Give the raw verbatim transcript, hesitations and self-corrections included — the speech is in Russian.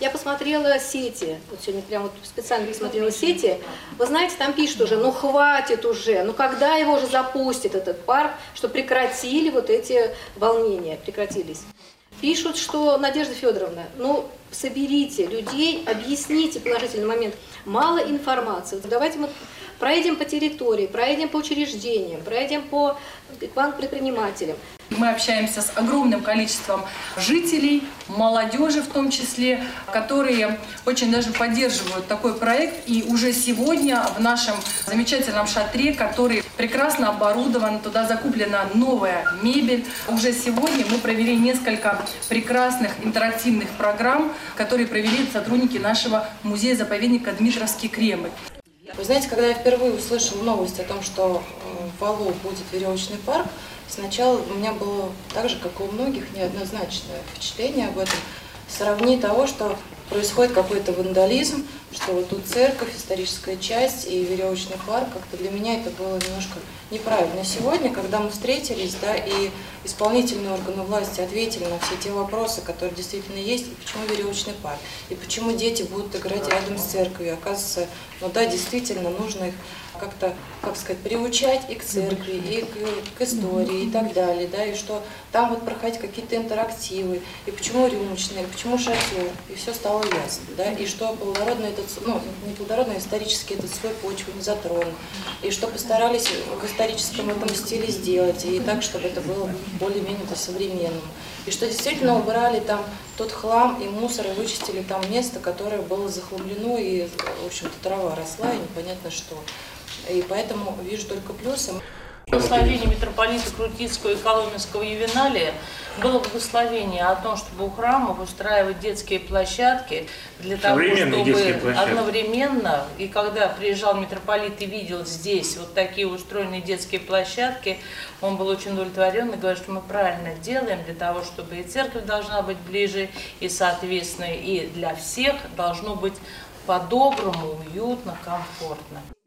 Я посмотрела сети, вот сегодня прям вот специально посмотрела сети. Вы знаете, там пишут уже, ну хватит уже, ну когда его уже запустят этот парк, что прекратили вот эти волнения, прекратились. Пишут, что, Надежда Федоровна, ну соберите людей, объясните положительный момент. Мало информации. Давайте мы проедем по территории, проедем по учреждениям, проедем по предпринимателям. Мы общаемся с огромным количеством жителей, молодежи в том числе, которые очень даже поддерживают такой проект. И уже сегодня в нашем замечательном шатре, который прекрасно оборудован, туда закуплена новая мебель. Уже сегодня мы провели несколько прекрасных интерактивных программ, которые провели сотрудники нашего музея-заповедника Дмитровский Кремль. Вы знаете, когда я впервые услышала новость о том, что в Валу будет веревочный парк, сначала у меня было так же, как и у многих, неоднозначное впечатление об этом. Сравни того, что происходит какой-то вандализм, что вот тут церковь, историческая часть и веревочный парк, как-то для меня это было немножко неправильно. Сегодня, когда мы встретились, да, и исполнительные органы власти ответили на все те вопросы, которые действительно есть, и почему веревочный парк, и почему дети будут играть рядом с церковью, оказывается, ну да, действительно нужно их как-то, как сказать, приучать и к церкви, и к, к истории, и так далее, да, и что там вот проходить какие-то интерактивы, и почему рюмочные, и почему шатер, и все стало ясно, да, и что плодородный этот, ну, не плодородный, а исторический этот слой почвы не затронут, и что постарались в историческом этом стиле сделать, и так, чтобы это было более-менее по-современному, и что действительно убрали там тот хлам и мусор, и вычистили там место, которое было захламлено, и, в общем-то, трава росла, и непонятно что. И поэтому вижу только плюсы. Благословение митрополита Крутицкого и Коломенского Ювеналия было благословение о том, чтобы у храмов устраивать детские площадки для того, чтобы одновременно, и когда приезжал митрополит и видел здесь вот такие устроенные детские площадки, он был очень удовлетворен и говорит, что мы правильно делаем для того, чтобы и церковь должна быть ближе, и, соответственно, и для всех должно быть по-доброму, уютно, комфортно.